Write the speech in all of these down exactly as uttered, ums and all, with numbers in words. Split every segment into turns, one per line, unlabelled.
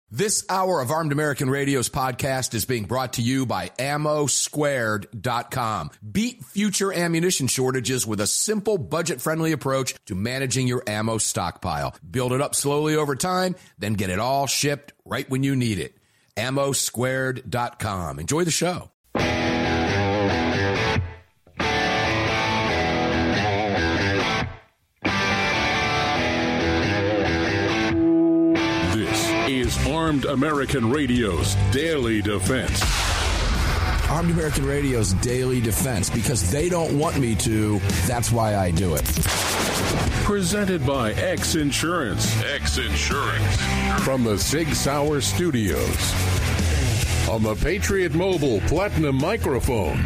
This hour of Armed American Radio's podcast is being brought to you by ammo squared dot com. Beat future ammunition shortages with a simple, budget-friendly approach to managing your ammo stockpile. Build it up slowly over time, then get it all shipped right when you need it. ammo squared dot com. Enjoy the show.
Armed American Radio's Daily Defense.
Armed American Radio's Daily Defense. Because they don't want me to, that's why I do it.
Presented by X Insurance. X Insurance. From the Sig Sauer Studios. On the Patriot Mobile Platinum Microphone.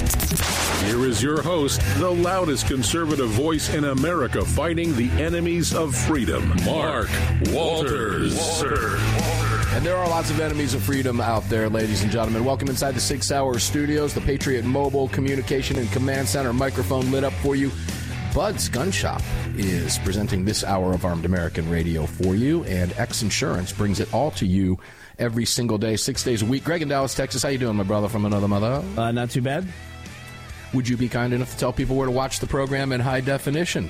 Here is your host, the loudest conservative voice in America fighting the enemies of freedom, Mark Walters. Walters.
And there are lots of enemies of freedom out there, ladies and gentlemen. Welcome inside the Sig Sauer Studios, the Patriot Mobile Communication and Command Center microphone lit up for you. Bud's Gun Shop is presenting this hour of Armed American Radio for you, and X Insurance brings it all to you every single day, six days a week. Greg in Dallas, Texas, how you doing, my brother from another mother?
Uh, not too bad.
Would you be kind enough to tell people where to watch the program in high definition?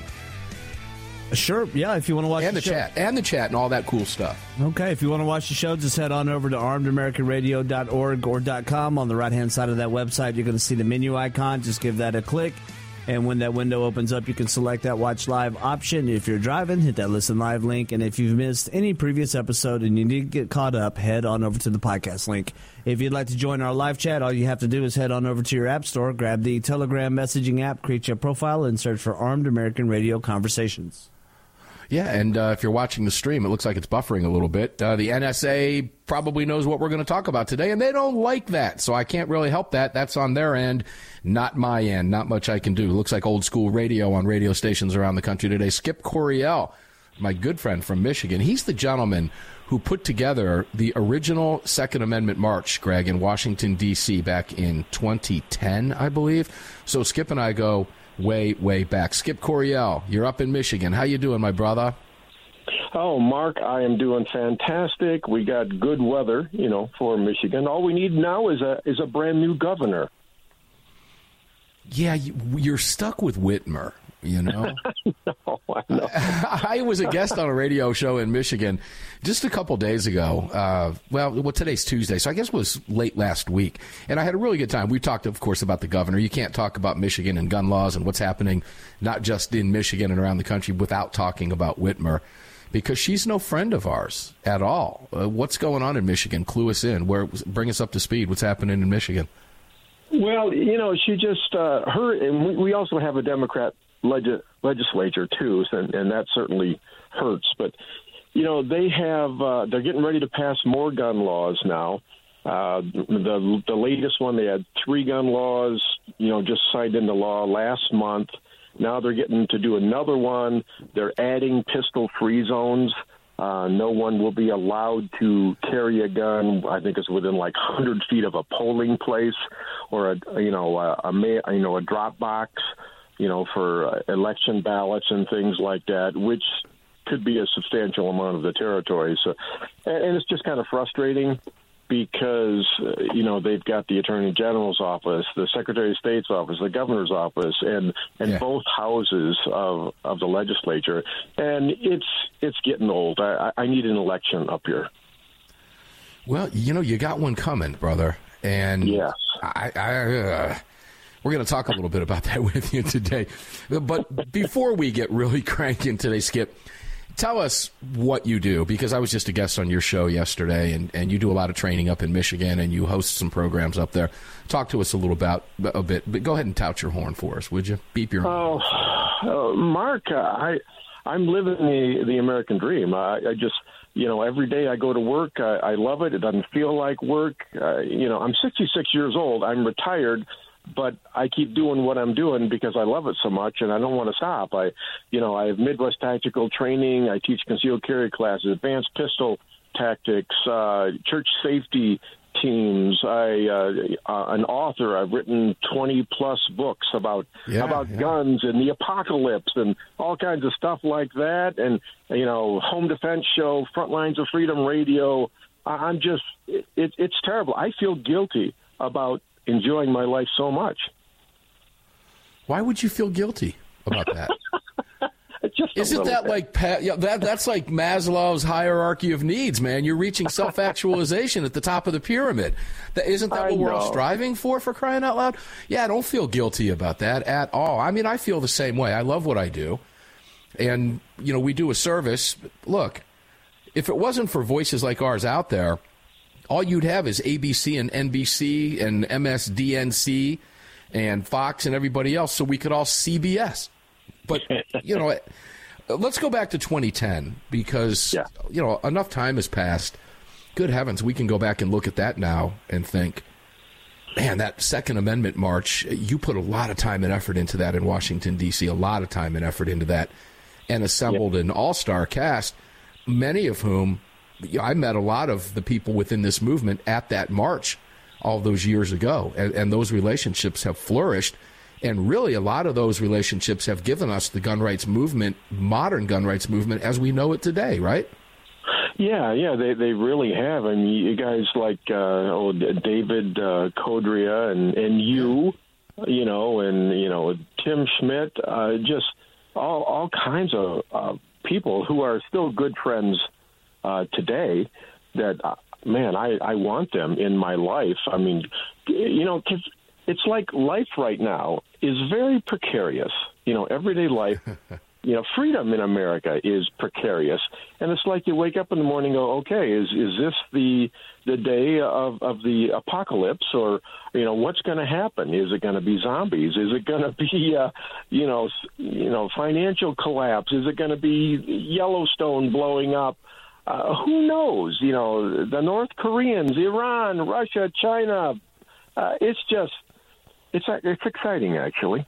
Sure, yeah, if you want to watch
and
the,
the
show.
chat, and the chat, and all that cool stuff.
Okay, if you want to watch the show, just head on over to armed american radio dot org or .com. On the right-hand side of that website, you're going to see the menu icon. Just give that a click, and when that window opens up, you can select that Watch Live option. If you're driving, hit that Listen Live link, and if you've missed any previous episode and you need to get caught up, head on over to the podcast link. If you'd like to join our live chat, all you have to do is head on over to your app store, grab the Telegram messaging app, create your profile, and search for Armed American Radio Conversations.
Yeah, and uh, if you're watching the stream, it looks like it's buffering a little bit. Uh, the N S A probably knows what we're going to talk about today, and they don't like that, so I can't really help that. That's on their end, not my end. Not much I can do. Looks like old school radio on radio stations around the country today. Skip Coryell, my good friend from Michigan, he's the gentleman who put together the original Second Amendment March, Greg, in Washington, D C back in twenty ten, I believe. So Skip and I go way, way back. Skip Coryell, you're up in Michigan. How you doing, my brother?
Oh, Mark, I am doing fantastic. We got good weather, you know, for Michigan. All we need now is a is a brand new governor.
Yeah, you, you're stuck with Whitmer, you know?
no, I know.
I, I was a guest on a radio show in Michigan just a couple days ago. Uh, well, well, today's Tuesday, so I guess it was late last week. And I had a really good time. We talked, of course, about the governor. You can't talk about Michigan and gun laws and what's happening, not just in Michigan and around the country, without talking about Whitmer, because she's no friend of ours at all. Uh, what's going on in Michigan? Clue us in. Where, bring us up to speed. What's happening in Michigan?
Well, you know, she just, uh, her, and we, we also have a Democrat leg- legislature, too, and, and that certainly hurts. But, you know, they have, uh, they're getting ready to pass more gun laws now. Uh, the the latest one, they had three gun laws, you know, just signed into law last month. Now they're getting to do another one. They're adding pistol-free zones. Uh, no one will be allowed to carry a gun. I think it's within like one hundred feet of a polling place or a you know a, a you know a drop box, you know for uh, election ballots and things like that, which could be a substantial amount of the territory. So, and, and it's just kind of frustrating because, uh, you know, they've got the Attorney General's office, the Secretary of State's office, the Governor's office, and, and
yeah.
both houses of, of the legislature. And it's it's getting old. I, I need an election up here.
Well, you know, you got one coming, brother. And
yes.
I, I, uh, we're going to talk a little bit about that with you today. But before we get really cranking today, Skip, tell us what you do, because I was just a guest on your show yesterday, and, and you do a lot of training up in Michigan, and you host some programs up there. Talk to us a little about a bit, but go ahead and tout your horn for us, would you? Beep your horn.
Oh, uh, Mark, uh, I, I'm living the, the American dream. I, I just, you know, every day I go to work. I, I love it. It doesn't feel like work. Uh, you know, I'm sixty-six years old. I'm retired. But I keep doing what I'm doing because I love it so much, and I don't want to stop. I, you know, I have Midwest tactical training. I teach concealed carry classes, advanced pistol tactics, uh, church safety teams. I, uh, uh, an author. I've written twenty plus books about
yeah,
about
yeah.
guns and the apocalypse and all kinds of stuff like that. And you know, home defense show, Front Lines of Freedom Radio. I'm just, it, it, it's terrible. I feel guilty about enjoying my life so much.
Why would you feel guilty about that?
Just
Isn't that bit. like yeah, that? That's like Maslow's hierarchy of needs, man. You're reaching self-actualization at the top of the pyramid. That, isn't that
I
what we're
know.
all striving for? For crying out loud! Yeah, don't feel guilty about that at all. I mean, I feel the same way. I love what I do, and you know, we do a service. Look, if it wasn't for voices like ours out there, all you'd have is A B C and N B C and M S D N C and Fox and everybody else, so we could all C B S. But, you know, let's go back to twenty ten because,
yeah.
you know, enough time has passed. Good heavens, we can go back and look at that now and think, man, that Second Amendment march, you put a lot of time and effort into that in Washington, D C, a lot of time and effort into that, and assembled yeah. an all-star cast, many of whom, you know, I met a lot of the people within this movement at that march all those years ago, and, and those relationships have flourished. And really, a lot of those relationships have given us the gun rights movement, modern gun rights movement, as we know it today, right?
Yeah, yeah, they they really have. I mean, you guys like uh, oh, David uh, Codria and and you, you know, and you know Tim Schmidt, uh, just all all kinds of uh, people who are still good friends uh, today. That uh, man, I I want them in my life. I mean, you know, 'cause it's like life right now is very precarious. You know, everyday life, you know, freedom in America is precarious. And it's like you wake up in the morning and go, okay, is is this the the day of, of the apocalypse? Or, you know, what's going to happen? Is it going to be zombies? Is it going to be, uh, you know, you know, financial collapse? Is it going to be Yellowstone blowing up? Uh, who knows? You know, the North Koreans, Iran, Russia, China. Uh, it's just, It's it's exciting, actually.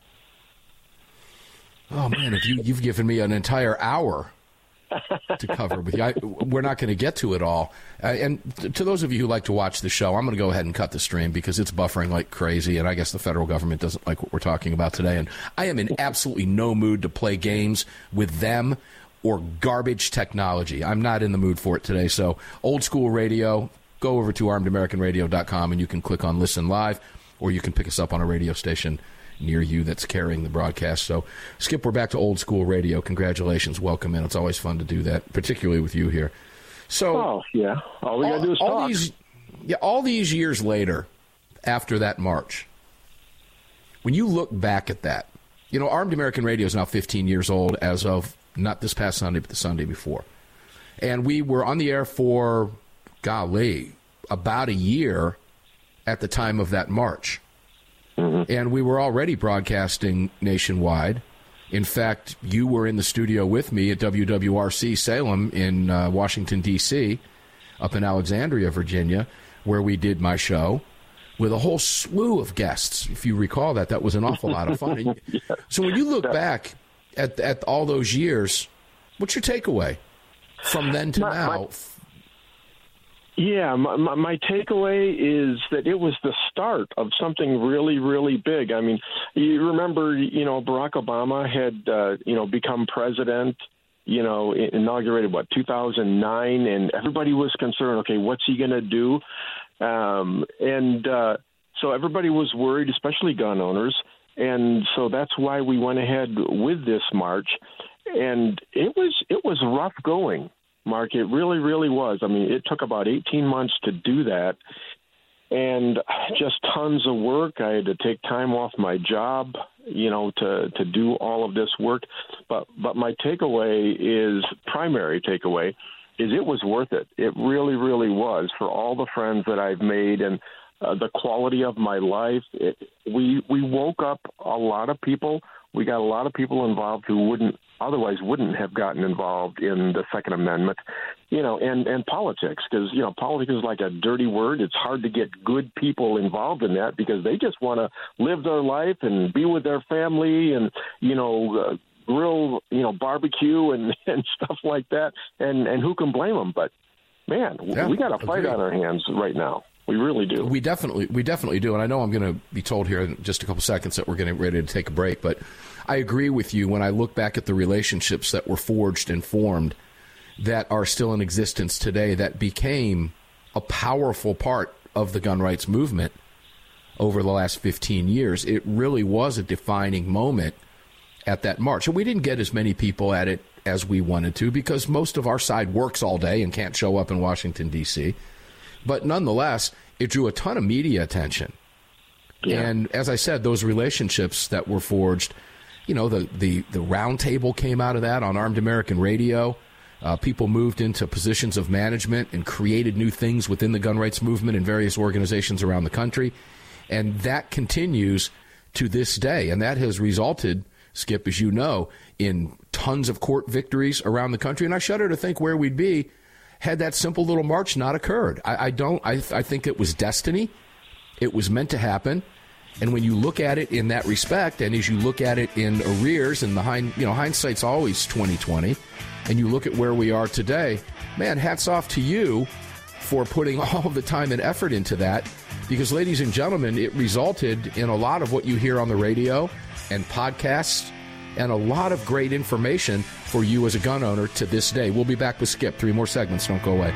Oh man, if you you've given me an entire hour to cover with you, I, we're not going to get to it all. Uh, and t- to those of you who like to watch the show, I'm going to go ahead and cut the stream because it's buffering like crazy, and I guess the federal government doesn't like what we're talking about today. And I am in absolutely no mood to play games with them or garbage technology. I'm not in the mood for it today. So old school radio. Go over to armed american radio dot com and you can click on Listen Live. Or you can pick us up on a radio station near you that's carrying the broadcast. So, Skip, we're back to old school radio. Congratulations. Welcome in. It's always fun to do that, particularly with you here. So,
oh, yeah. All we got to do is
all
talk.
These, yeah, all these years later, after that march, when you look back at that, you know, Armed American Radio is now fifteen years old as of not this past Sunday, but the Sunday before. And we were on the air for, golly, about a year at the time of that march. Mm-hmm. And we were already broadcasting nationwide. In fact, you were in the studio with me at W W R C Salem in uh, Washington, D C, up in Alexandria, Virginia, where we did my show with a whole slew of guests. If you recall that, that was an awful lot of fun. yeah. So when you look back at, at all those years, what's your takeaway from then to
my,
now?
My- Yeah, my, my, my takeaway is that it was the start of something really, really big. I mean, you remember, you know, Barack Obama had, uh, you know, become president, you know, inaugurated, what, two thousand nine, and everybody was concerned, okay, what's he going to do? Um, and uh, so everybody was worried, especially gun owners, and so that's why we went ahead with this march. And it was it was rough going. Mark, it really, really was. I mean, it took about eighteen months to do that, and just tons of work. I had to take time off my job, you know, to, to do all of this work. But but my takeaway is, primary takeaway, is it was worth it. It really, really was, for all the friends that I've made and uh, the quality of my life. It, we we woke up a lot of people. We got a lot of people involved who wouldn't otherwise wouldn't have gotten involved in the Second Amendment, you know, and, and politics, because, you know, politics is like a dirty word. It's hard to get good people involved in that because they just want to live their life and be with their family and, you know, uh, grill, you know, barbecue and, and stuff like that. And, and who can blame them? But, man, yeah, we got a fight
agreed.
on our hands right now. We really do.
We definitely, we definitely do. And I know I'm going to be told here in just a couple seconds that we're getting ready to take a break. But I agree with you when I look back at the relationships that were forged and formed that are still in existence today that became a powerful part of the gun rights movement over the last fifteen years. It really was a defining moment at that march. And we didn't get as many people at it as we wanted to because most of our side works all day and can't show up in Washington, D C. But nonetheless, it drew a ton of media attention. Yeah. And as I said, those relationships that were forged, you know, the, the, the round table came out of that on Armed American Radio. Uh, people moved into positions of management and created new things within the gun rights movement in various organizations around the country. And that continues to this day. And that has resulted, Skip, as you know, in tons of court victories around the country. And I shudder to think where we'd be had that simple little march not occurred. I, I don't. I, I think it was destiny. It was meant to happen. And when you look at it in that respect, and as you look at it in arrears, and the hind, you know, hindsight's always twenty twenty, and you look at where we are today, man, hats off to you for putting all the time and effort into that. Because, ladies and gentlemen, it resulted in a lot of what you hear on the radio and podcasts and a lot of great information for you as a gun owner to this day. We'll be back with Skip. Three more segments. Don't go away.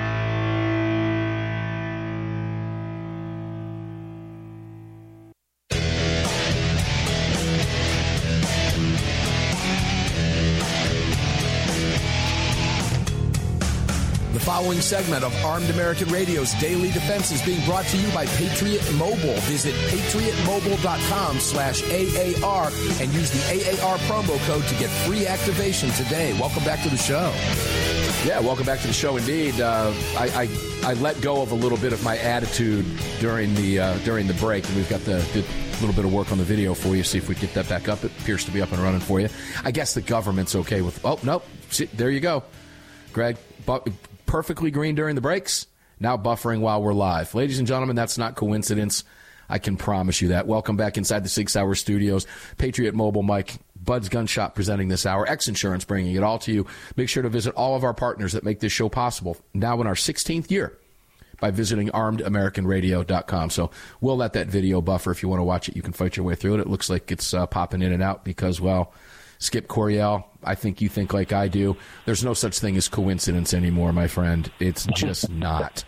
The following segment of Armed American Radio's Daily Defense is being brought to you by Patriot Mobile. Visit patriotmobile.com slash AAR and use the A A R promo code to get free activation today. Welcome back to the show.
Yeah, welcome back to the show indeed. Uh, I, I, I let go of a little bit of my attitude during the uh, during the break, and we've got the, the little bit of work on the video for you. See if we get that back up. It appears to be up and running for you. I guess the government's okay with... Oh, nope. See, there you go. Greg, but perfectly green during the breaks, now buffering while we're live. Ladies and gentlemen, that's not coincidence. I can promise you that. Welcome back inside the Sig Sauer Studios. Patriot Mobile, Mike, Bud's Gun Shop presenting this hour. X Insurance bringing it all to you. Make sure to visit all of our partners that make this show possible, now in our sixteenth year, by visiting armed american radio dot com. So we'll let that video buffer. If you want to watch it, you can fight your way through it. It looks like it's uh, popping in and out because, well, Skip Coryell, I think you think like I do. There's no such thing as coincidence anymore, my friend. It's just not.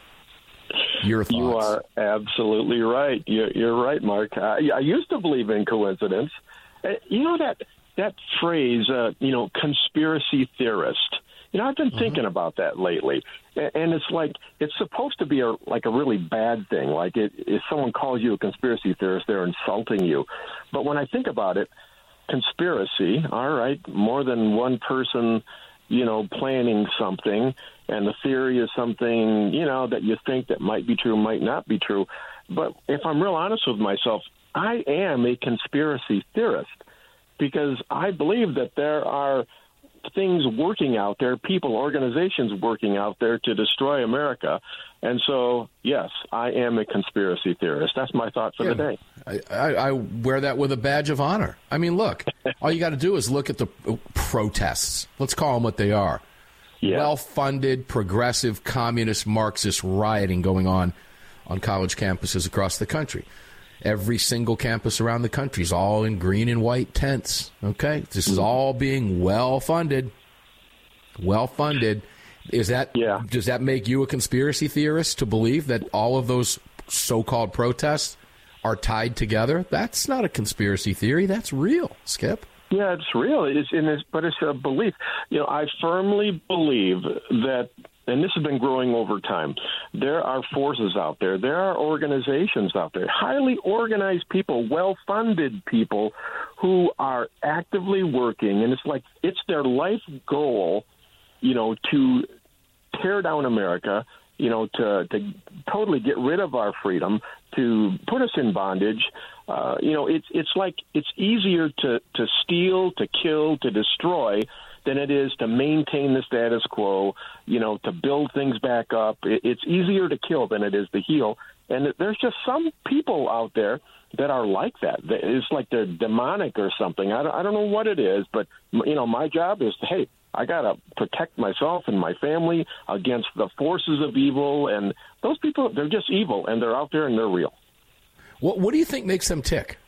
Your thoughts?
You are absolutely right. You're, you're right, Mark. I, I used to believe in coincidence. Uh, you know that that phrase, uh, you know, conspiracy theorist. You know, I've been mm-hmm. thinking about that lately, and it's like it's supposed to be a like a really bad thing. Like it, if someone calls you a conspiracy theorist, they're insulting you. But when I think about it, conspiracy, all right, more than one person, you know, planning something, and the theory is something, you know, that you think that might be true, might not be true. But if I'm real honest with myself, I am a conspiracy theorist because I believe that there are things working out there, people, organizations working out there to destroy America. And so, yes, I am a conspiracy theorist. That's my thought for
yeah,
the day.
I, I, I wear that with a badge of honor. I mean, look, all you got to do is look at the protests. Let's call them what they are. Yeah. Well-funded, progressive, communist, Marxist rioting going on on college campuses across the country. Every single campus around the country is all in green and white tents, okay? This is all being well-funded. Well-funded. Is that, yeah. Does that make you a conspiracy theorist to believe that all of those so-called protests are tied together? That's not a conspiracy theory. That's real, Skip.
Yeah, it's real. It's, in this, but it's a belief. You know, I firmly believe that, and this has been growing over time, there are forces out there, there are organizations out there, highly organized people, well-funded people who are actively working, and it's like it's their life goal, you know, to tear down America, you know, to, to totally get rid of our freedom, to put us in bondage. Uh, you know, it's it's like it's easier to, to steal, to kill, to destroy than it is to maintain the status quo, you know, to build things back up. It's easier to kill than it is to heal. And there's just some people out there that are like that. It's like they're demonic or something. I don't, I don't know what it is, but, you know, my job is, to, hey, I got to protect myself and my family against the forces of evil. And those people, they're just evil, and they're out there and they're real.
What, what do you think makes them tick?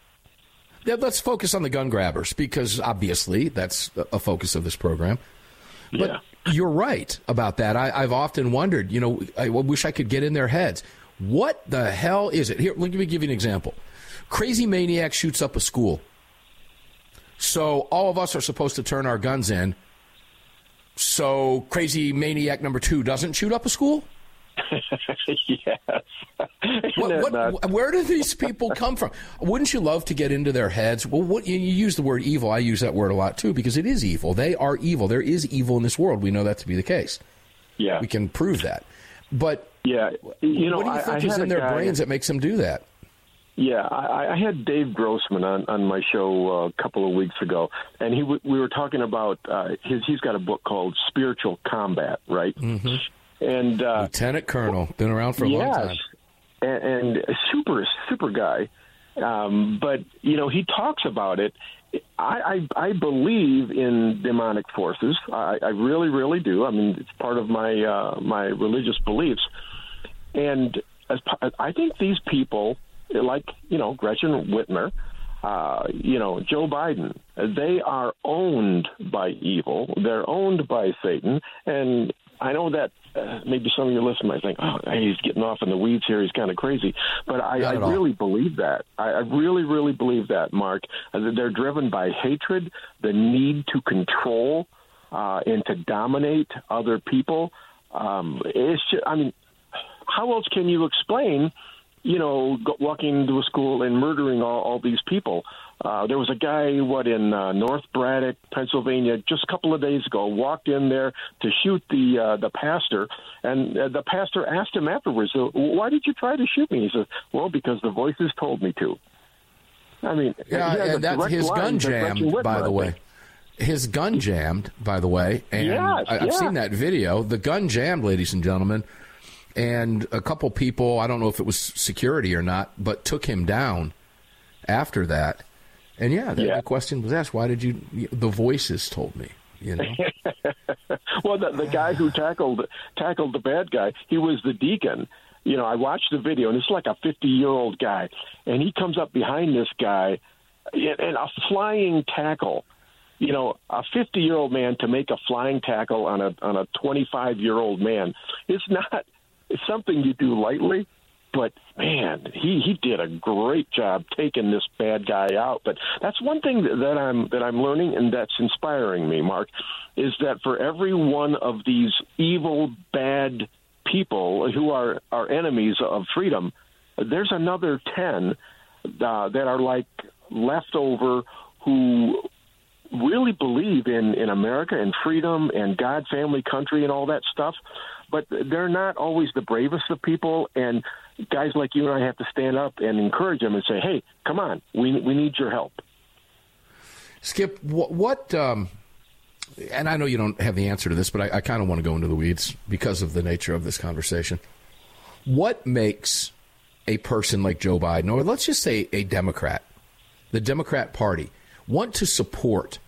Let's focus on the gun grabbers, because obviously that's a focus of this program. But,
yeah.
you're right about that. I, I've often wondered, you know, I wish I could get in their heads. What the hell is it? Here, let me give you an example. Crazy maniac shoots up a school. So all of us are supposed to turn our guns in. So crazy maniac number two doesn't shoot up a school?
Yes.
What, what, where do these people come from? Wouldn't you love to get into their heads? Well, what, you use the word evil. I use that word a lot, too, because it is evil. They are evil. There is evil in this world. We know that to be the case.
Yeah.
We can prove that. But
yeah, you know,
what do you
I,
think
I
is in their
guy,
brains that makes them do that?
Yeah, I, I had Dave Grossman on, on my show a couple of weeks ago, and he w- we were talking about uh, his. He's got a book called Spiritual Combat, right?
Mm-hmm.
And uh,
Lieutenant Colonel, been around for a
yes,
long time,
and, and a super super guy. Um, but you know, he talks about it. I, I, I believe in demonic forces. I, I really, really do. I mean, it's part of my uh, my religious beliefs, and as, I think these people, like, you know, Gretchen Whitmer, uh, you know, Joe Biden, they are owned by evil. They're owned by Satan. And I know that uh, maybe some of your listeners might think, oh, he's getting off in the weeds here. He's kind of crazy. But I, I really believe that. I, I really, really believe that, Mark. Uh, they're driven by hatred, the need to control uh, and to dominate other people. Um, it's just, I mean, how else can you explain, you know, walking into a school and murdering all, all these people? Uh, there was a guy, what, in uh, North Braddock, Pennsylvania, just a couple of days ago, walked in there to shoot the uh, the pastor, and uh, the pastor asked him afterwards, why did you try to shoot me? He says, well, because the voices told me to. I mean,
yeah, and that's his gun jammed, by the way. His gun jammed, by the way, and
yes,
I, I've
yeah. seen
that video. The gun jammed, ladies and gentlemen. And a couple people, I don't know if it was security or not, but took him down after that. And, yeah, the,
yeah.
the question was asked, why did you – the voices told me, you know.
Well, the, the guy who tackled tackled the bad guy, he was the deacon. You know, I watched the video, and it's like a fifty-year-old guy. And he comes up behind this guy and a flying tackle. You know, a fifty-year-old man to make a flying tackle on a on a twenty-five-year-old man, it's not – it's something you do lightly, but, man, he, he did a great job taking this bad guy out. But that's one thing that, that I'm that I'm learning, and that's inspiring me, Mark, is that for every one of these evil, bad people who are, are enemies of freedom, there's another ten uh, that are like leftover who really believe in, in America and freedom and God, family, country, and all that stuff. But they're not always the bravest of people, and guys like you and I have to stand up and encourage them and say, hey, come on, we we need your help.
Skip, what, what um, and I know you don't have the answer to this, but I, I kind of want to go into the weeds because of the nature of this conversation. What makes a person like Joe Biden, or let's just say a Democrat, the Democrat Party, want to support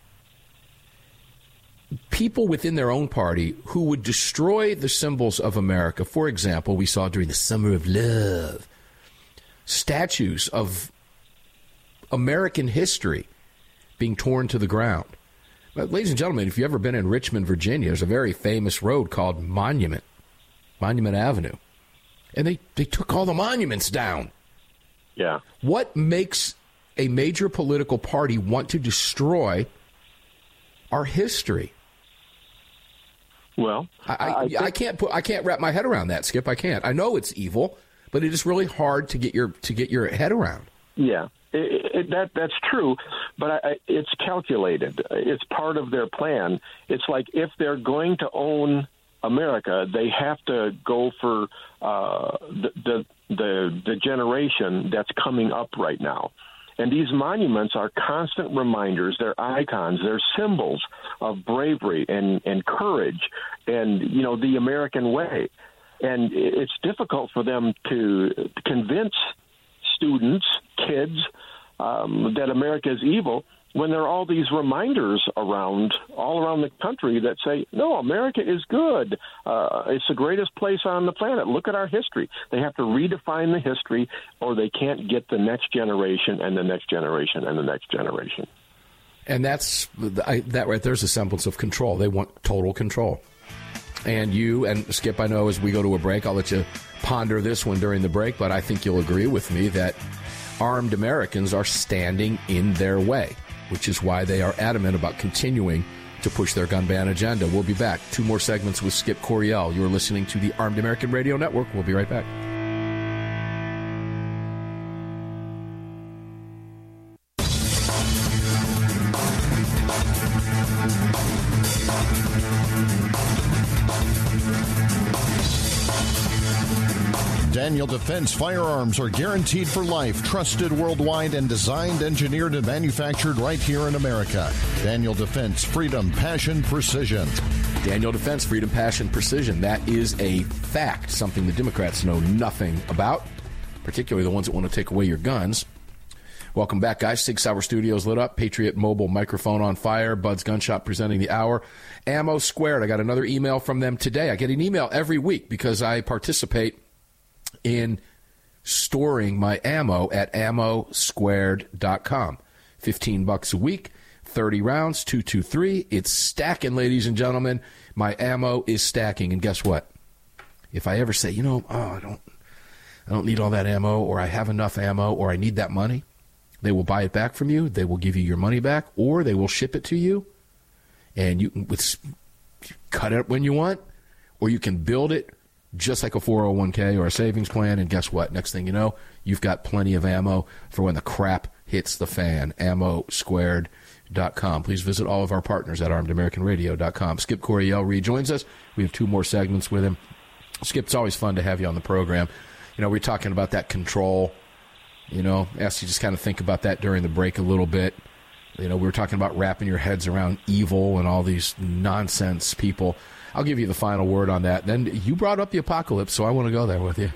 people within their own party who would destroy the symbols of America? For example, we saw during the Summer of Love statues of American history being torn to the ground. But, ladies and gentlemen, if you've ever been in Richmond, Virginia, there's a very famous road called Monument, Monument Avenue. And they, they took all the monuments down.
Yeah.
What makes a major political party want to destroy our history?
Well,
I, I,
I, think,
I can't put I can't wrap my head around that, Skip. I can't. I know it's evil, but it is really hard to get your to get your head around.
Yeah, it, it, that that's true, but I, it's calculated. It's part of their plan. It's like if they're going to own America, they have to go for uh, the, the the the generation that's coming up right now. And these monuments are constant reminders. They're icons. They're symbols of bravery and, and courage and, you know, the American way. And it's difficult for them to convince students, kids, um, that America is evil when there are all these reminders around, all around the country that say, no, America is good. Uh, it's the greatest place on the planet. Look at our history. They have to redefine the history or they can't get the next generation and the next generation and the next generation.
And that's I, that right there's a semblance of control. They want total control. And you and Skip, I know as we go to a break, I'll let you ponder this one during the break, but I think you'll agree with me that armed Americans are standing in their way, which is why they are adamant about continuing to push their gun ban agenda. We'll be back. Two more segments with Skip Coryell. You're listening to the Armed American Radio Network. We'll be right back.
Daniel Defense firearms are guaranteed for life, trusted worldwide, and designed, engineered, and manufactured right here in America. Daniel Defense, freedom, passion, precision.
Daniel Defense, freedom, passion, precision. That is a fact, something the Democrats know nothing about, particularly the ones that want to take away your guns. Welcome back, guys. Sig Sauer Studios lit up. Patriot Mobile microphone on fire. Bud's Gun Shop presenting the hour. Ammo Squared. I got another email from them today. I get an email every week because I participate in storing my ammo at ammo squared dot com. fifteen bucks a week, thirty rounds, two two three. It's stacking, ladies and gentlemen. My ammo is stacking. And guess what? If I ever say, you know, oh, I don't I don't need all that ammo, or I have enough ammo, or I need that money, they will buy it back from you. They will give you your money back, or they will ship it to you. And you can with, cut it when you want, or you can build it just like a four oh one k or a savings plan, and guess what? Next thing you know, you've got plenty of ammo for when the crap hits the fan. ammo squared dot com. Please visit all of our partners at armed american radio dot com. Skip Coryell rejoins us. We have two more segments with him. Skip, it's always fun to have you on the program. You know, we're talking about that control. You know, I asked you just kind of think about that during the break a little bit. You know, we were talking about wrapping your heads around evil and all these nonsense people. I'll give you the final word on that. Then you brought up the apocalypse, so I want to go there with you.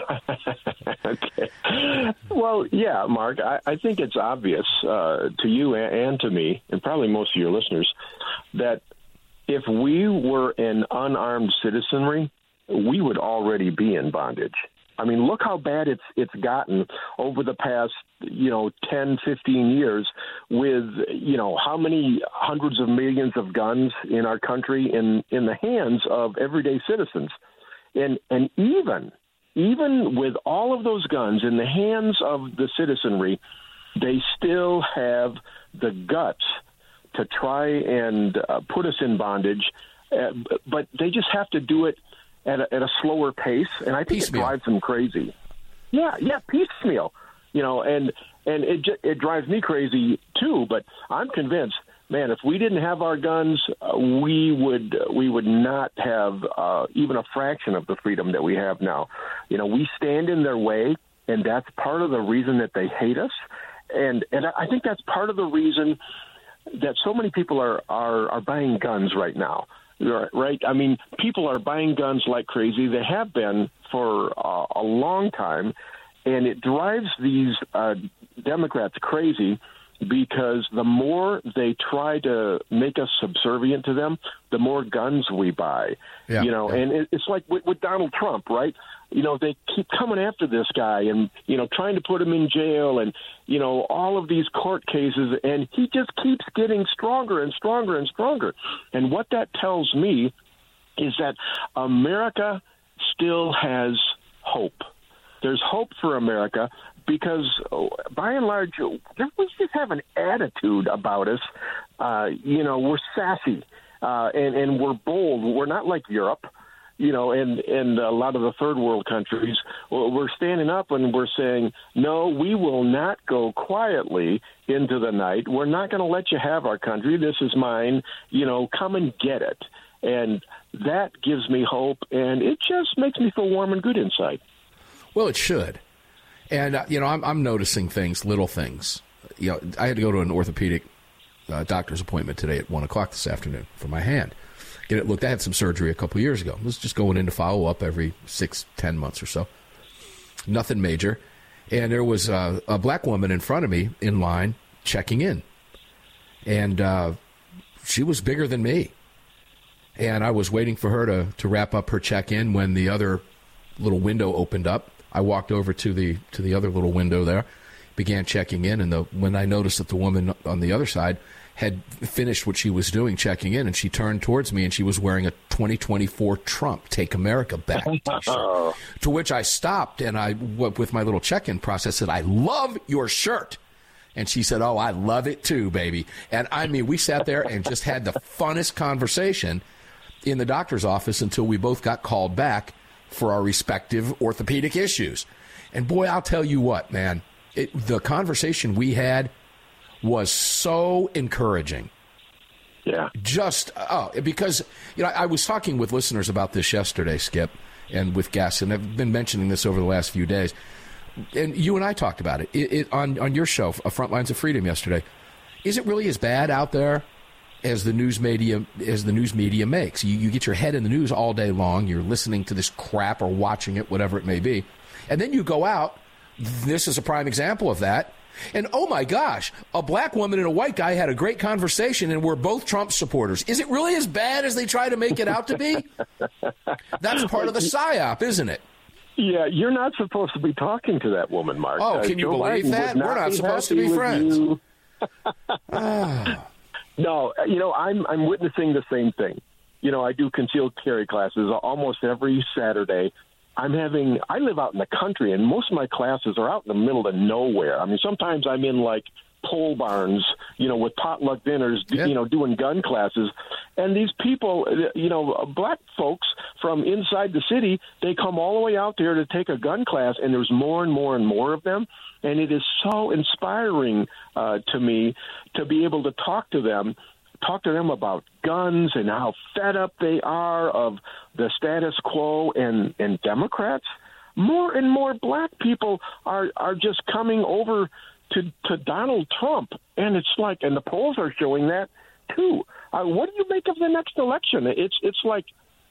Okay. Well, yeah, Mark, I, I think it's obvious uh, to you and, and to me, and probably most of your listeners, that if we were an unarmed citizenry, we would already be in bondage. I mean, look how bad it's it's gotten over the past, you know, ten, fifteen years with, you know, how many hundreds of millions of guns in our country in, in the hands of everyday citizens. And and even, even with all of those guns in the hands of the citizenry, they still have the guts to try and uh, put us in bondage. Uh, but they just have to do it At a, at a slower pace, and I think piecemeal. It drives them crazy. Yeah, yeah, piecemeal. You know, and and it it drives me crazy too. But I'm convinced, man, if we didn't have our guns, uh, we would uh, we would not have uh, even a fraction of the freedom that we have now. You know, we stand in their way, and that's part of the reason that they hate us. And and I think that's part of the reason that so many people are are, are buying guns right now. Right. I mean, people are buying guns like crazy. They have been for uh, a long time, and it drives these uh, Democrats crazy because the more they try to make us subservient to them, the more guns we buy. Yeah, you know, yeah. And it, it's like with, with Donald Trump, right? You know, they keep coming after this guy and, you know, trying to put him in jail and, you know, all of these court cases. And he just keeps getting stronger and stronger and stronger. And what that tells me is that America still has hope. There's hope for America because, by and large, we just have an attitude about us. Uh, you know, we're sassy uh, and, and we're bold. We're not like Europe. You know, and, and a lot of the third world countries, we're standing up and we're saying, no, we will not go quietly into the night. We're not going to let you have our country. This is mine. You know, come and get it. And that gives me hope, and it just makes me feel warm and good inside.
Well, it should. And, uh, you know, I'm, I'm noticing things, little things. You know, I had to go to an orthopedic uh, doctor's appointment today at one o'clock this afternoon for my hand. Get it looked. I had some surgery a couple of years ago. I was just going in to follow up every six, ten months or so. Nothing major. And there was uh, a black woman in front of me in line checking in. And uh, she was bigger than me. And I was waiting for her to, to wrap up her check-in when the other little window opened up. I walked over to the to the other little window there, began checking in, and the when I noticed that the woman on the other side had finished what she was doing, checking in, and she turned towards me, and she was wearing a twenty twenty-four Trump Take America Back t-shirt. To which I stopped, and I, with my little check-in process, said, I love your shirt. And she said, oh, I love it too, baby. And I mean, we sat there and just had the funnest conversation in the doctor's office until we both got called back for our respective orthopedic issues. And boy, I'll tell you what, man, it, the conversation we had was so encouraging.
Yeah.
Just, oh, because, you know, I was talking with listeners about this yesterday, Skip, and with guests, and I've been mentioning this over the last few days. And you and I talked about it, it, it on, on your show, Front Lines of Freedom, yesterday. Is it really as bad out there as the news media as the news media makes? You, you get your head in the news all day long. You're listening to this crap or watching it, whatever it may be. And then you go out. This is a prime example of that. And, oh, my gosh, a black woman and a white guy had a great conversation, and we're both Trump supporters. Is it really as bad as they try to make it out to be? That's part of the psyop, isn't it?
Yeah, you're not supposed to be talking to that woman, Mark.
Oh, can uh, you
Joe
believe
Biden
that?
Not
We're not
be
supposed to be friends. oh.
No, you know, I'm I'm witnessing the same thing. You know, I do concealed carry classes almost every Saturday. I'm having, I live out in the country, and most of my classes are out in the middle of nowhere. I mean, sometimes I'm in, like, pole barns, you know, with potluck dinners, yeah. you know, doing gun classes. And these people, you know, black folks from inside the city, they come all the way out there to take a gun class, and there's more and more and more of them. And it is so inspiring uh, to me to be able to talk to them, talk to them about guns and how fed up they are of the status quo and, and Democrats. More and more black people are, are just coming over to, to Donald Trump. And it's like, and the polls are showing that too. Uh, what do you make of the next election? It's, it's like,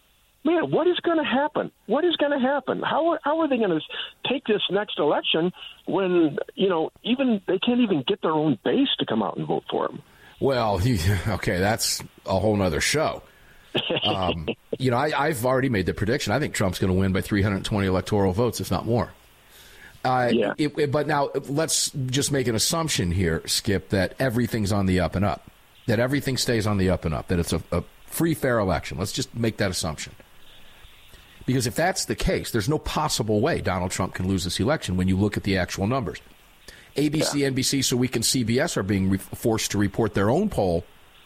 man, what is going to happen? What is going to happen? How are, how are they going to take this next election when, you know, even they can't even get their own base to come out and vote for them?
Well, okay, that's a whole nother show. Um, you know, I, I've already made the prediction. I think Trump's going to win by three hundred twenty electoral votes, if not more. Uh,
yeah.
It, it, but now let's just make an assumption here, Skip, that everything's on the up and up, that everything stays on the up and up, that it's a, a free, fair election. Let's just make that assumption. Because if that's the case, there's no possible way Donald Trump can lose this election when you look at the actual numbers. A B C, yeah. N B C, so we can C B S are being re- forced to report their own poll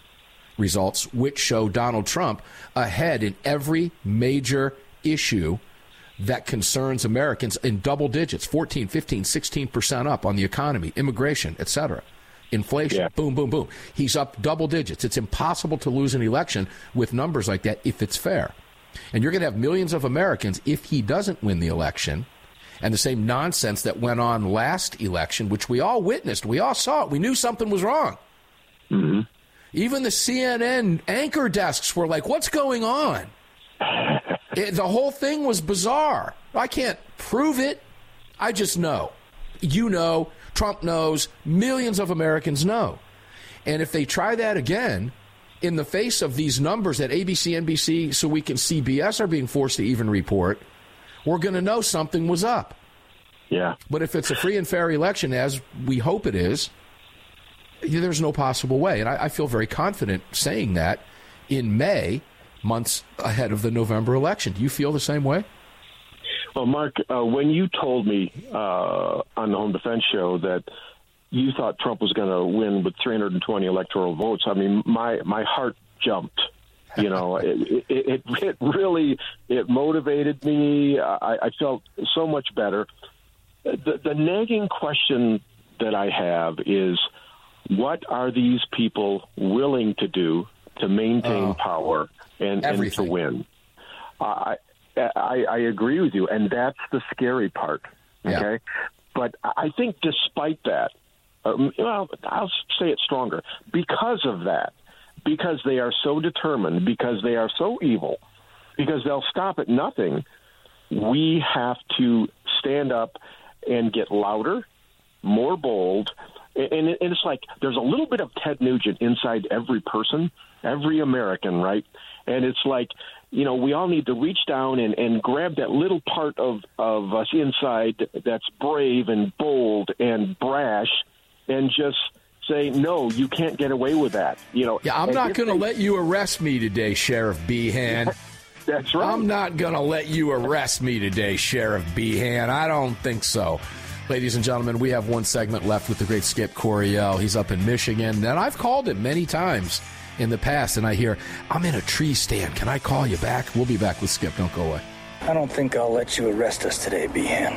results, which show Donald Trump ahead in every major issue that concerns Americans in double digits, fourteen, fifteen, sixteen percent up on the economy, immigration, et cetera. Inflation, yeah. boom, boom, boom. He's up double digits. It's impossible to lose an election with numbers like that if it's fair. And you're going to have millions of Americans, if he doesn't win the election, and the same nonsense that went on last election, which we all witnessed. We all saw it. We knew something was wrong.
Mm-hmm.
Even the C N N anchor desks were like, what's going on? It, the whole thing was bizarre. I can't prove it. I just know. You know. Trump knows. Millions of Americans know. And if they try that again, in the face of these numbers that A B C, N B C, so we can C B S are being forced to even report, we're going to know something was up.
Yeah.
But if it's a free and fair election, as we hope it is, there's no possible way. And I, I feel very confident saying that in May, months ahead of the November election. Do you feel the same way?
Well, Mark, uh, when you told me uh, on the Home Defense Show that you thought Trump was going to win with three hundred twenty electoral votes, I mean, my, my heart jumped. You know, it, it, it really, it motivated me. I, I felt so much better. The, the nagging question that I have is, what are these people willing to do to maintain oh, power and, and to win? I, I, I agree with you, and that's the scary part, okay? Yeah. But I think despite that, um, well, I'll say it stronger, because of that, because they are so determined, because they are so evil, because they'll stop at nothing, we have to stand up and get louder, more bold. And it's like there's a little bit of Ted Nugent inside every person, every American, right? And it's like, you know, we all need to reach down and, and grab that little part of, of us inside that's brave and bold and brash and just say, no, you can't get away with that. You know.
Yeah, I'm not going to let you arrest me today, Sheriff Behan.
That's right.
I'm not going to let you arrest me today, Sheriff Behan. I don't think so. Ladies and gentlemen, we have one segment left with the great Skip Coryell. He's up in Michigan, and I've called him many times in the past, and I hear, I'm in a tree stand. Can I call you back? We'll be back with Skip. Don't go away.
I don't think I'll let you arrest us today, Behan.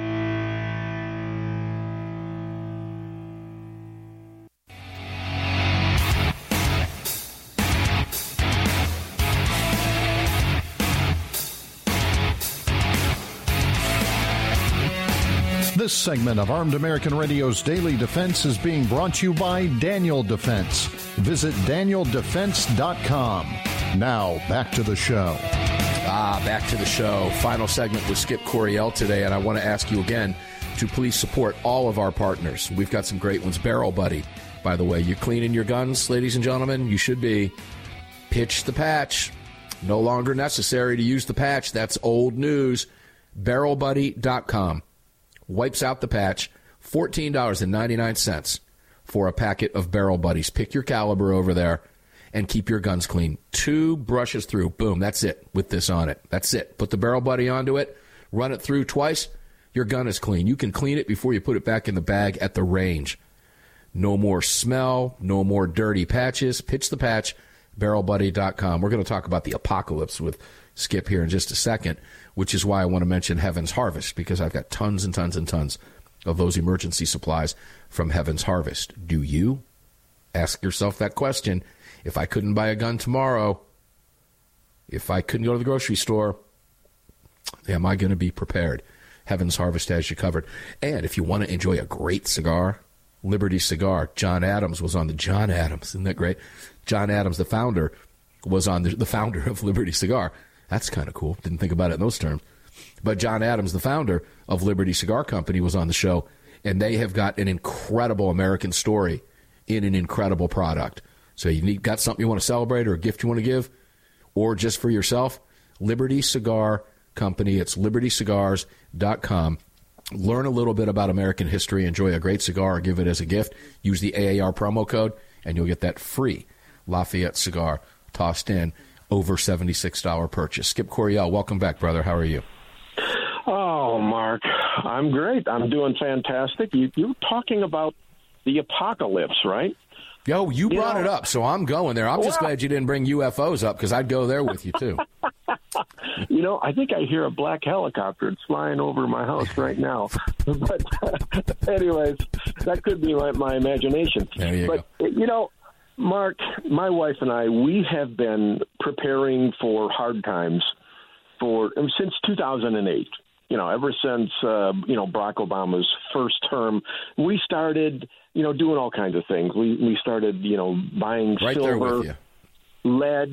This segment of Armed American Radio's Daily Defense is being brought to you by Daniel Defense. Visit daniel defense dot com. Now, back to the show.
Ah, back to the show. Final segment with Skip Coryell today, and I want to ask you again to please support all of our partners. We've got some great ones. Barrel Buddy, by the way. You cleaning your guns, ladies and gentlemen? You should be. Pitch the patch. No longer necessary to use the patch. That's old news. barrel buddy dot com. Wipes out the patch, fourteen dollars and ninety-nine cents for a packet of Barrel Buddies. Pick your caliber over there and keep your guns clean. Two brushes through. Boom, that's it with this on it. That's it. Put the Barrel Buddy onto it, run it through twice, your gun is clean. You can clean it before you put it back in the bag at the range. No more smell, no more dirty patches. Pitch the patch, barrel buddy dot com. We're going to talk about the apocalypse with Skip here in just a second, which is why I want to mention Heaven's Harvest, because I've got tons and tons and tons of those emergency supplies from Heaven's Harvest. Do you? Ask yourself that question. If I couldn't buy a gun tomorrow, if I couldn't go to the grocery store, am I going to be prepared? Heaven's Harvest has you covered. And if you want to enjoy a great cigar, Liberty Cigar. John Adams was on the John Adams. Isn't that great? John Adams, the founder, was on the, the founder of Liberty Cigar. That's kind of cool. Didn't think about it in those terms. But John Adams, the founder of Liberty Cigar Company, was on the show, and they have got an incredible American story in an incredible product. So you need, got something you want to celebrate or a gift you want to give, or just for yourself, Liberty Cigar Company. It's liberty cigars dot com. Learn a little bit about American history, enjoy a great cigar, or give it as a gift. Use the A A R promo code, and you'll get that free Lafayette cigar tossed in. Over seventy-six dollars purchase. Skip Coryell, welcome back, brother. How are you?
Oh, Mark, I'm great. I'm doing fantastic. You, you were talking about the apocalypse, right?
Yo, you brought
you know,
it up, so I'm going there. I'm just
well,
glad you didn't bring U F Os up, because I'd go there with you, too.
You know, I think I hear a black helicopter. It's flying over my house right now. But uh, anyways, that could be my, my imagination.
There you
but,
go.
You know, Mark, my wife and I, we have been preparing for hard times for since two thousand eight. You know, ever since, uh, you know, Barack Obama's first term, we started, you know, doing all kinds of things. We we started, you know, buying
right
silver,
there with you.
lead,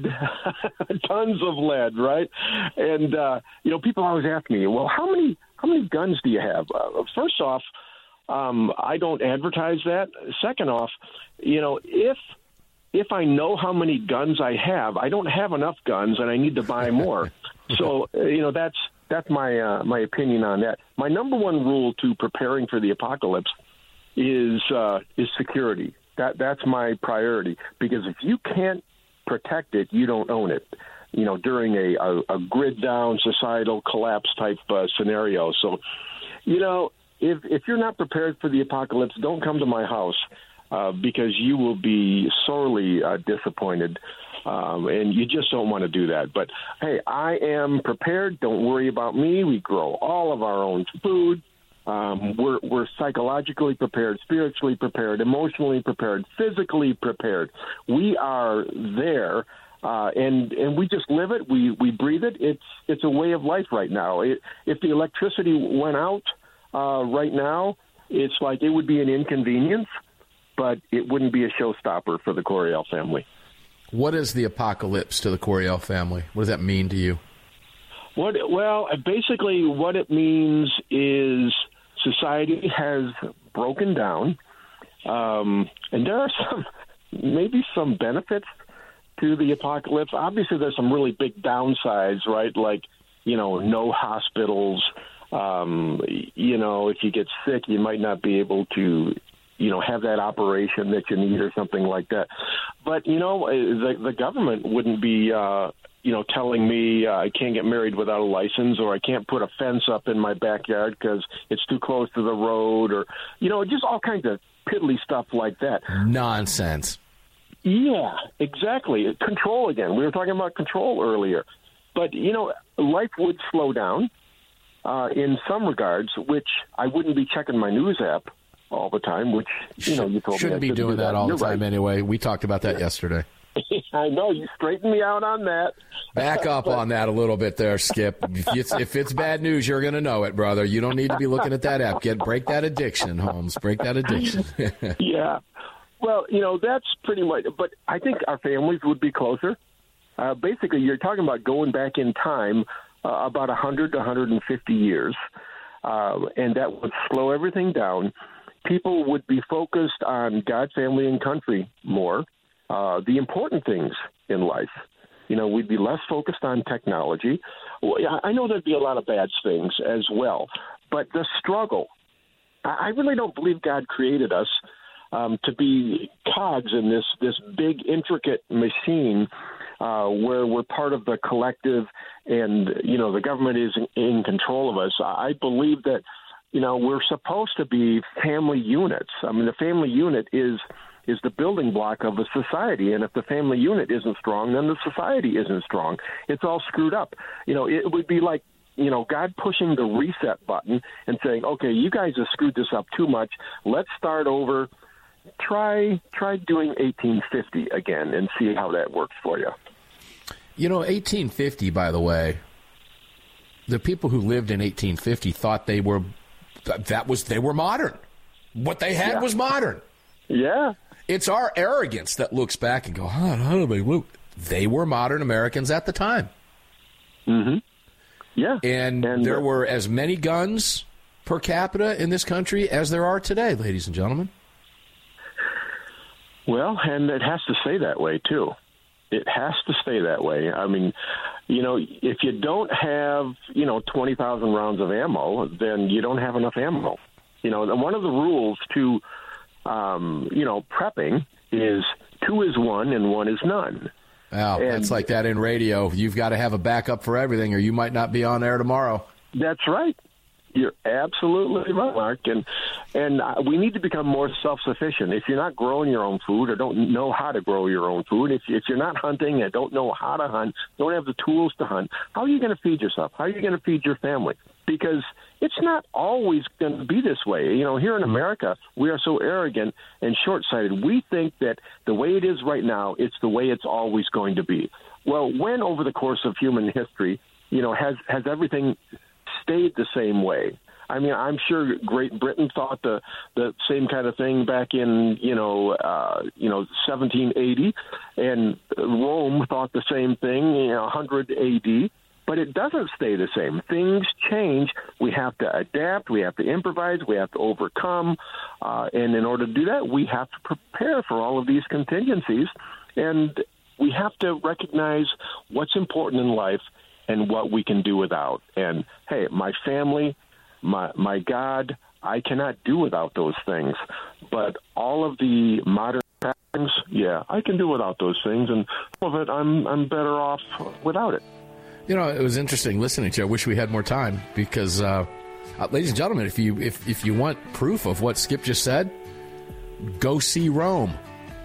tons of lead, right? And, uh, you know, people always ask me, well, how many how many guns do you have? Uh, first off, um, I don't advertise that. Second off, you know, if if I know how many guns I have, I don't have enough guns and I need to buy more. So, uh, you know, that's that's my uh, my opinion on that. My number one rule to preparing for the apocalypse is uh, is security. That that's my priority, because if you can't protect it, you don't own it. You know, during a, a, a grid down societal collapse type uh, scenario. So, you know, if if you're not prepared for the apocalypse, don't come to my house. Uh, because you will be sorely uh, disappointed, um, and you just don't want to do that. But, hey, I am prepared. Don't worry about me. We grow all of our own food. Um, we're, we're psychologically prepared, spiritually prepared, emotionally prepared, physically prepared. We are there, uh, and and we just live it. We we breathe it. It's it's a way of life right now. It, if the electricity went out uh, right now, it's like it would be an inconvenience, but it wouldn't be a showstopper for the Coryell family.
What is the apocalypse to the Coryell family? What does that mean to you?
What well, basically what it means is society has broken down, um, and there are some maybe some benefits to the apocalypse. Obviously, there's some really big downsides, right? Like, you know, no hospitals. Um, you know, if you get sick, you might not be able to you know, have that operation that you need or something like that. But, you know, the, the government wouldn't be, uh, you know, telling me uh, I can't get married without a license, or I can't put a fence up in my backyard because it's too close to the road, or, you know, just all kinds of piddly stuff like that.
Nonsense.
Yeah, exactly. Control again. We were talking about control earlier. But, you know, life would slow down uh, in some regards, which I wouldn't be checking my news app all the time, which, you know, you told
shouldn't
me I
be doing
do
that,
that
all
You're
the time
right.
anyway. We talked about that yesterday.
I know. You straightened me out on that.
Back up on that a little bit there, Skip. If it's, if it's bad news, you're going to know it, brother. You don't need to be looking at that app. Get break that addiction, Holmes. Break that addiction.
Yeah. Well, you know, that's pretty much. But I think our families would be closer. Uh, basically, you're talking about going back in time uh, about one hundred to one hundred fifty years, uh, and that would slow everything down. People would be focused on God, family, and country more. Uh, the important things in life. You know, we'd be less focused on technology. Well, I know there'd be a lot of bad things as well, but the struggle, I really don't believe God created us um, to be cogs in this, this big, intricate machine uh, where we're part of the collective and, you know, the government is in, in control of us. I believe that, you know, we're supposed to be family units. I mean, the family unit is is the building block of a society. And if the family unit isn't strong, then the society isn't strong. It's all screwed up. You know, it would be like, you know, God pushing the reset button and saying, okay, you guys have screwed this up too much. Let's start over. Try, try doing eighteen fifty again and see how that works for you.
You know, eighteen fifty, by the way, the people who lived in eighteen fifty thought they were, that was, they were modern. What they had
Yeah.
was modern.
Yeah.
It's our arrogance that looks back and go, how, how do they look? They were modern Americans at the time.
Mm-hmm. Yeah.
And,
And,
there
uh,
were as many guns per capita in this country as there are today, ladies and gentlemen.
Well, and it has to stay that way, too. It has to stay that way. I mean, you know, if you don't have, you know, twenty thousand rounds of ammo, then you don't have enough ammo. You know, and one of the rules to, um, you know, prepping is two is one and one is none.
Wow,
And-
that's like that in radio. You've got to have a backup for everything or you might not be on air tomorrow.
That's right. You're absolutely right, Mark. And and uh, we need to become more self-sufficient. If you're not growing your own food or don't know how to grow your own food, if, if you're not hunting and don't know how to hunt, don't have the tools to hunt, how are you going to feed yourself? How are you going to feed your family? Because it's not always going to be this way. You know, here in America, we are so arrogant and short-sighted. We think that the way it is right now, it's the way it's always going to be. Well, when over the course of human history, you know, has has everything stayed the same way? I mean, I'm sure Great Britain thought the the same kind of thing back in, you know, uh, you know, seventeen eighty, and Rome thought the same thing, you know, one hundred A D. But it doesn't stay the same. Things change. We have to adapt. We have to improvise. We have to overcome. Uh, and in order to do that, we have to prepare for all of these contingencies. And we have to recognize what's important in life and what we can do without. And, hey, my family, my my God, I cannot do without those things. But all of the modern things, yeah, I can do without those things. And some of it, I'm I'm better off without it.
You know, it was interesting listening to you. I wish we had more time because, uh, uh, ladies and gentlemen, if you if, if you want proof of what Skip just said, go see Rome.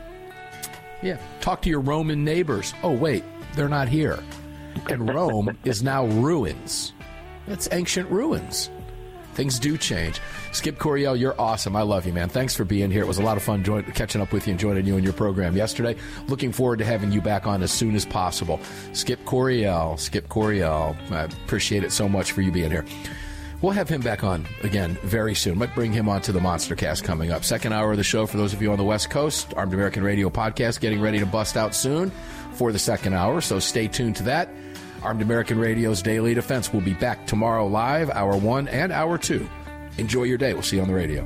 Yeah, talk to your Roman neighbors. Oh, wait, they're not here. And Rome is now ruins. It's ancient ruins. Things do change. Skip Coryell, you're awesome. I love you, man. Thanks for being here. It was a lot of fun join- catching up with you and joining you in your program yesterday. Looking forward to having you back on as soon as possible. Skip Coryell, Skip Coryell. I appreciate it so much for you being here. We'll have him back on again very soon. Might bring him on to the Monster Cast coming up. Second hour of the show for those of you on the West Coast. Armed American Radio podcast getting ready to bust out soon for the second hour, so stay tuned to that. Armed American Radio's Daily Defense will be back tomorrow live, hour one and hour two. Enjoy your day. We'll see you on the radio.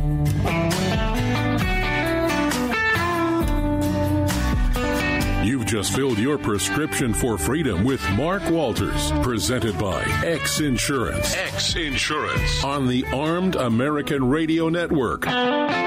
You've just filled your prescription for freedom with Mark Walters, presented by X Insurance. X Insurance on the Armed American Radio Network.